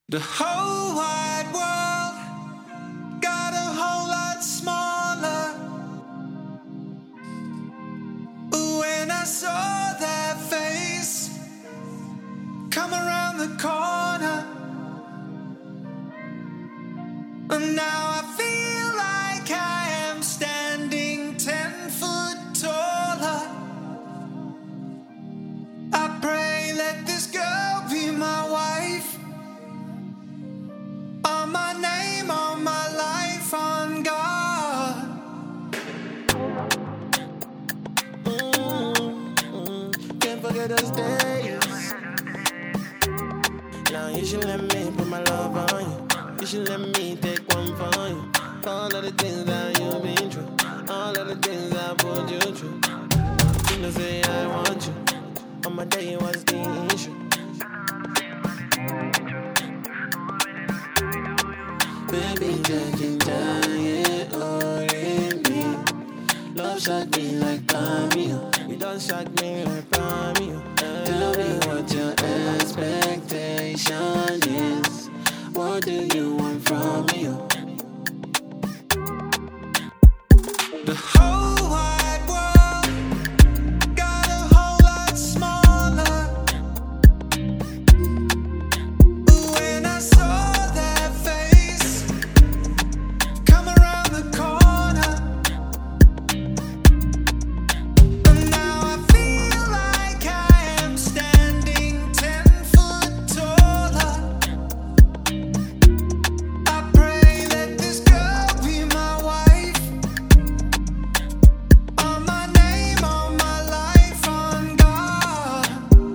The whole wide world got a whole lot smaller. When I saw that face come around the corner, and now I feel like I am standing 10 foot taller. I pray let this girl be my wife. On my name, on my life, on God. Can't forget those days. Now you should let me put my love on you. You should let me take one for you. All of the things that you've been through, all of the things I put you through. You know say I want you. On my day was the issue. Baby, judging giant or in me. Love shot me like Camille. You don't shock me like Camille. Tell me what your expectation is. What do you want from me? The whole wide world got a whole lot smaller. When I saw that face come around the corner, and now I feel like I am standing 10 foot taller. I pray let this girl be my wife. On my name, on my life, on God.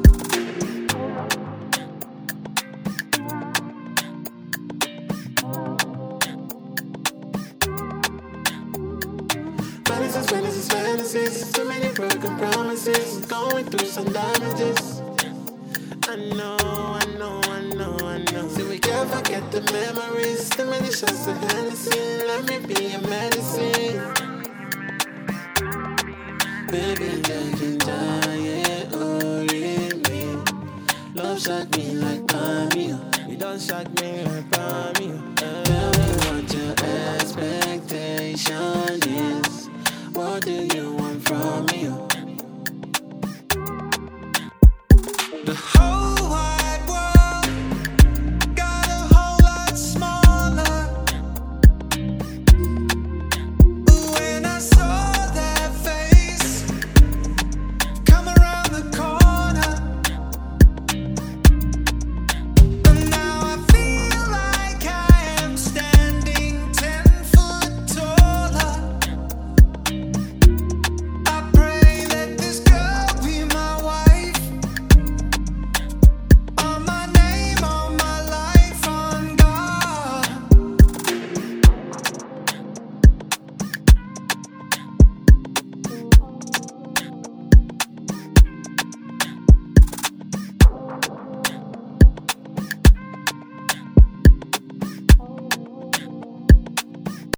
Fantasies, too many broken promises. Going through some damages. I know. See, we can't forget the memories. Too many shots of Hennessy. Let me be your medicine. Baby, judging giant or in me. Love shot me like Camille. You don't shock me